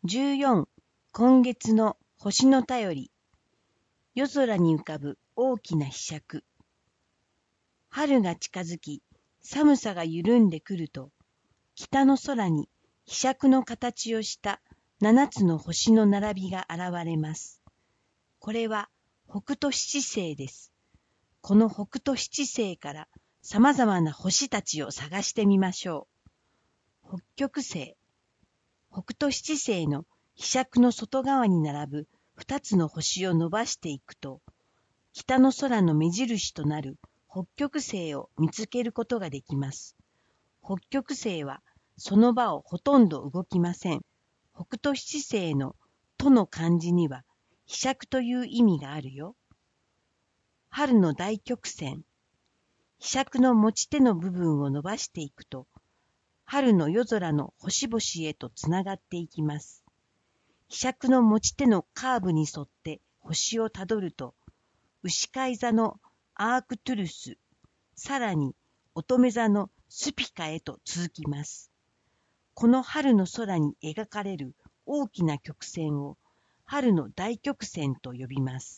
14今月の星の便り。夜空に浮かぶ大きなひしゃく。春が近づき、寒さが緩んでくると、北の空にひしゃくの形をした7つの星の並びが現れます。これは北斗七星です。この北斗七星から様々な星たちを探してみましょう。北極星。北斗七星のひしゃくの外側に並ぶ2つの星を伸ばしていくと、北の空の目印となる北極星を見つけることができます。北極星はその場をほとんど動きません。北斗七星のとの漢字には、ひしゃくという意味があるよ。春の大曲線。ひしゃくの持ち手の部分を伸ばしていくと、春の夜空の星々へとつながっていきます。ひしゃくの持ち手のカーブに沿って星をたどると、牛飼座のアークトゥルス、さらに乙女座のスピカへと続きます。この春の空に描かれる大きな曲線を春の大曲線と呼びます。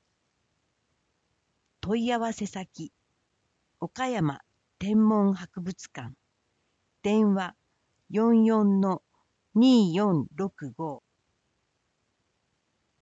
問い合わせ先、岡山天文博物館。電話44-2465